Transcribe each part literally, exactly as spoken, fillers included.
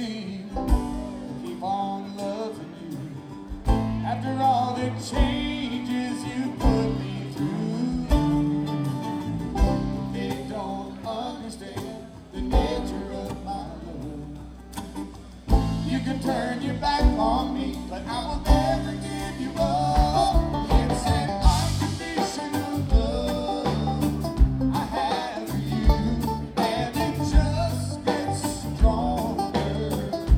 ability to keep on loving you after all the changes you put me through. They don't understand the nature of my love. You can turn your back on me, but I will never give you up. It's an unconditional love I have for you, and it just gets stronger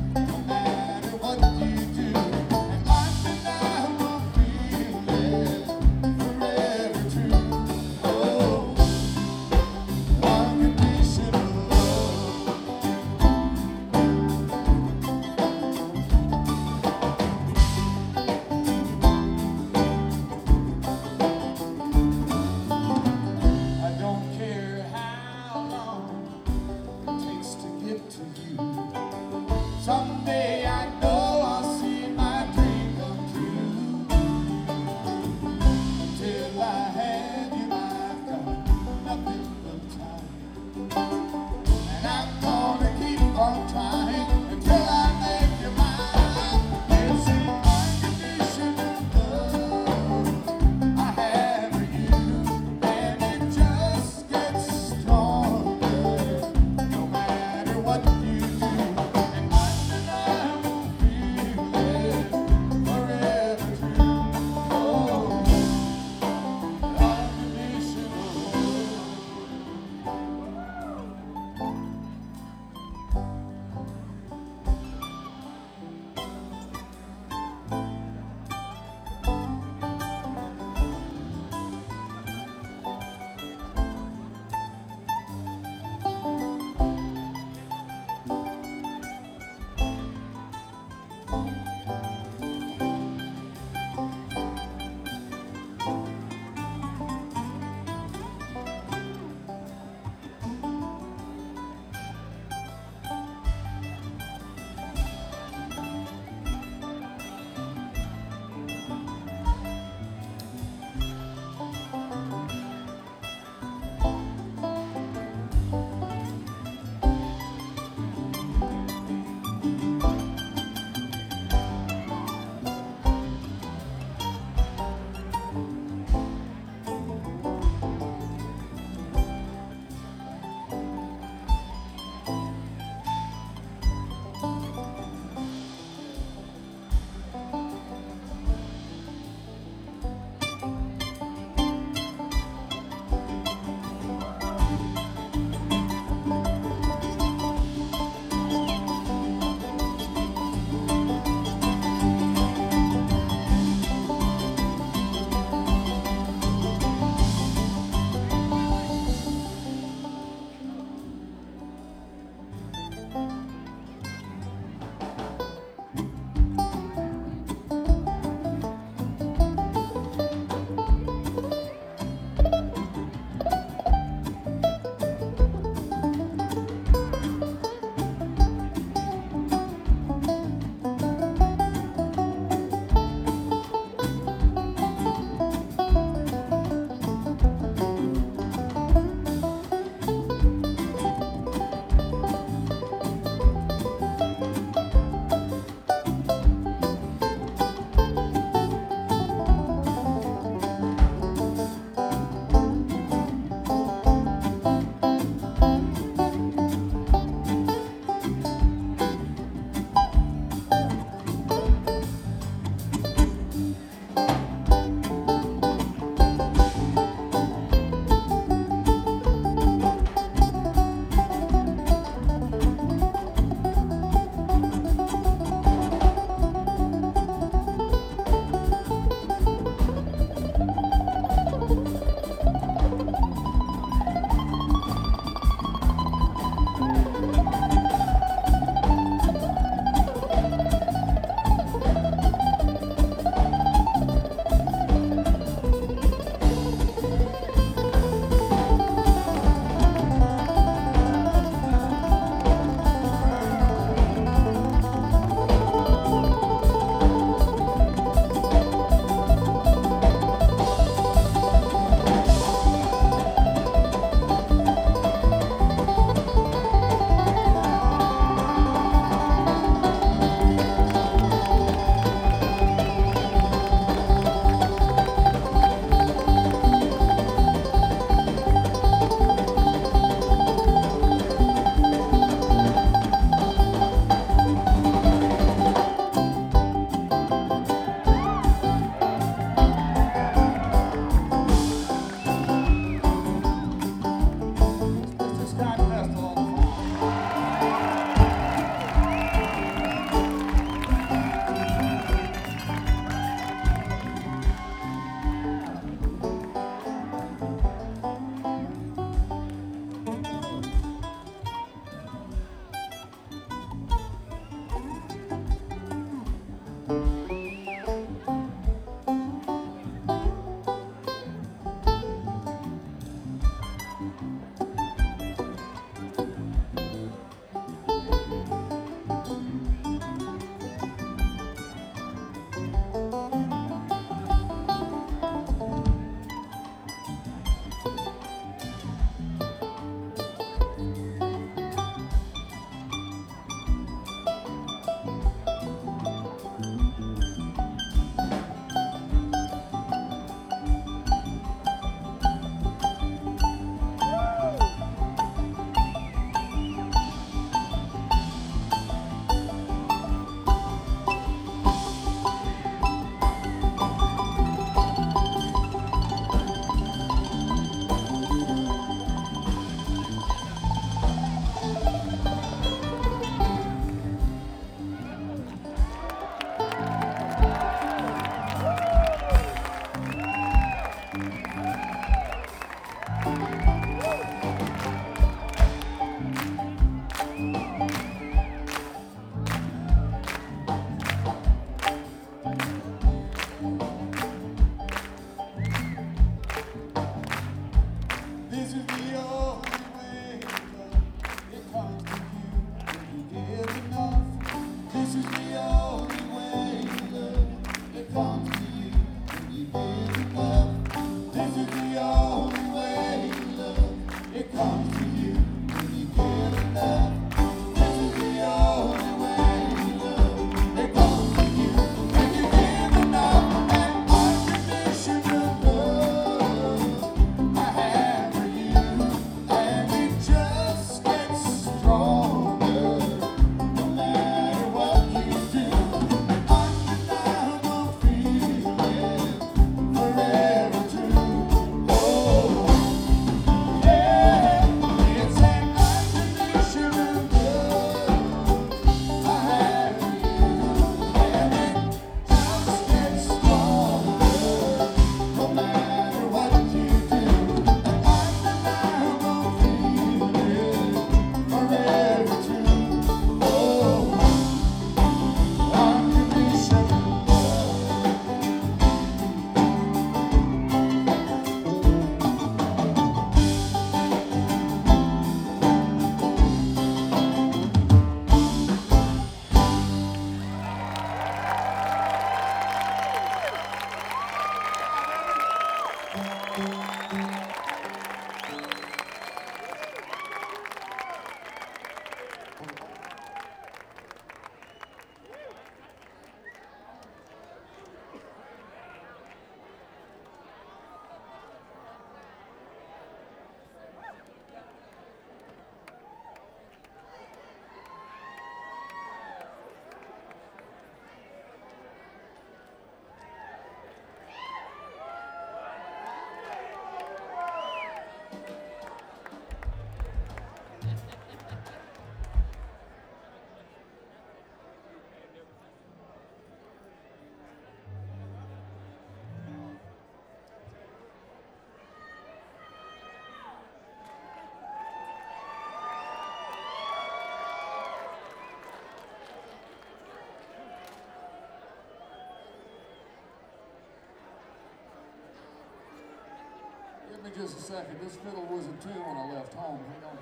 Give me just a second. This fiddle was in tune when I left home. Hang on.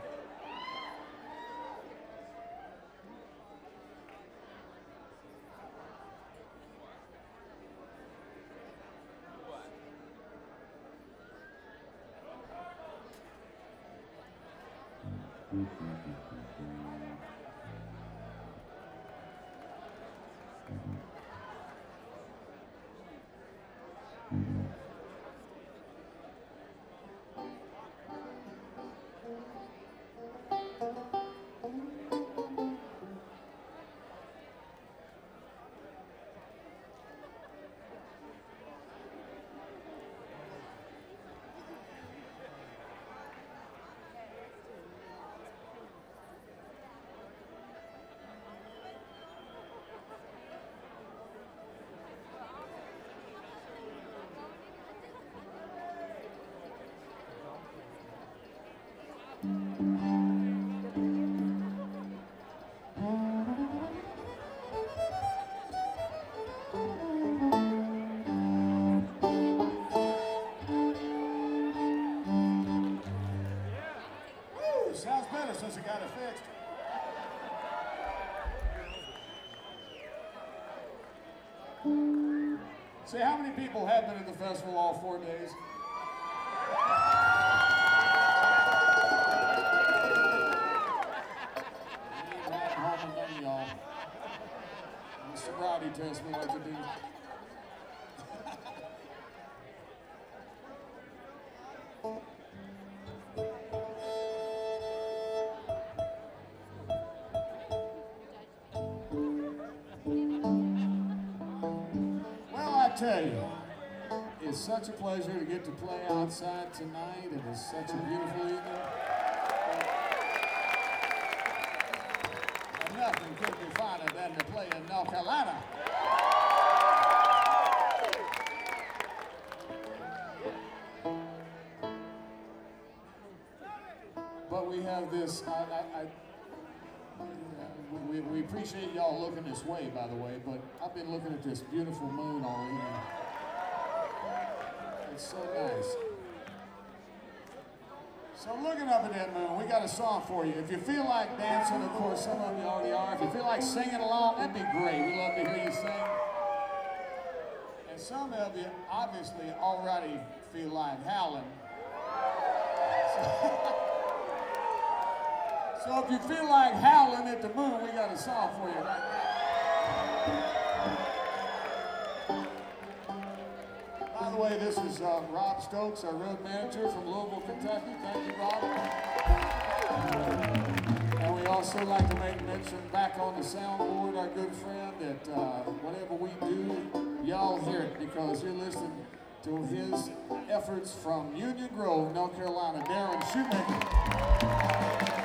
Sounds better since I got it fixed. Say, how many people have been at the festival all four days? Ain't right home and none of y'all. The sobriety test we like to do. I tell you, it's such a pleasure to get to play outside tonight. It is such a beautiful evening. And nothing could be finer than to play in North Carolina. But we have this, I, I, I We, we appreciate y'all looking this way, by the way, but I've been looking at this beautiful moon all evening. It's so nice. So looking up at that moon, we got a song for you. If you feel like dancing, of course, some of you already are. If you feel like singing along, that'd be great. We love to hear you sing. And some of you obviously already feel like howling. So, So if you feel like howling at the moon, we got a song for you right now. By the way, this is uh, Rob Stokes, our road manager from Louisville, Kentucky. Thank you, Rob. And we also like to make mention back on the soundboard, our good friend, that uh, whatever we do, y'all hear it because you're listening to his efforts from Union Grove, North Carolina, Darren Shoemaker.